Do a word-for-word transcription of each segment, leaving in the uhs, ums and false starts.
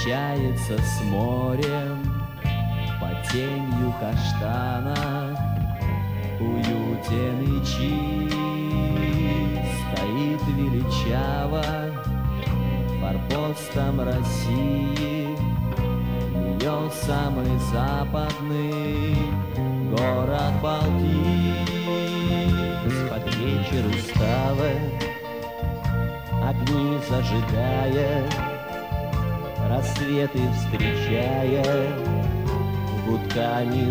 встречается с морем под тенью каштана. Уютен и чист, стоит величаво форпостом России, ее самый западный город Балтийск. Под вечер усталый, огни зажигая, рассветы встречая, гудками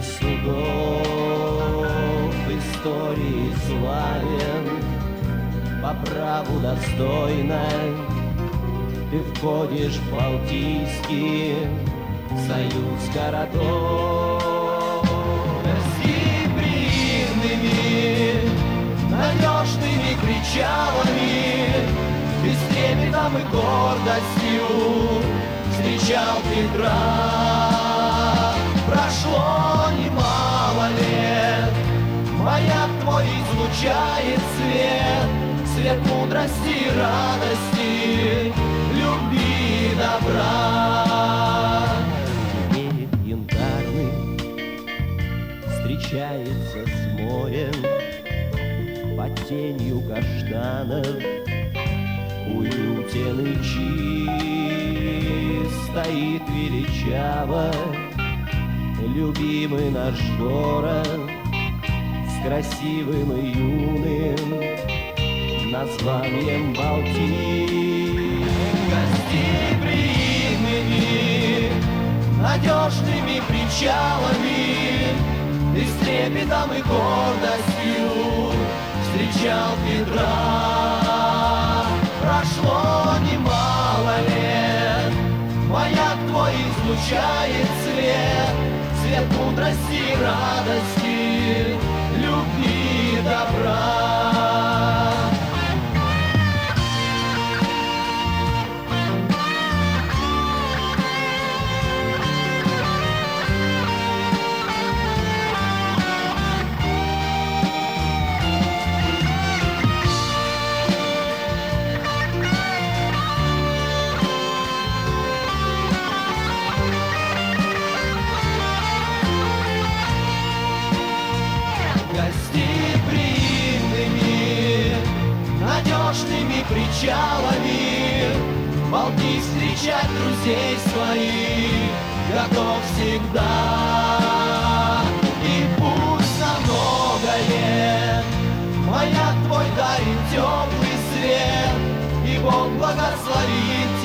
судов истории славен. По праву достойно ты входишь в Балтийский союз городов. Гостеприимными, надежными причалами ты с трепетом и гордостью встречал Петра. Прошло немало лет, маяк твой излучает свет, свет мудрости и радости, любви и добра. Берег янтарный встречается с морем под тенью каштанов. Уютен и чист, стоит величаво любимый наш город с красивым и юным названием Балтийск. Гостеприимными, надежными причалами ты с трепетом и гордостью встречал Петра. Прошло немало лет, маяк твой излучает свет, свет мудрости и радости, любви и добра. Гостеприимными, надежными причалами Балтийск встречать друзей своих готов всегда. И пусть на много лет маяк твой дарит теплый свет, и Бог благословит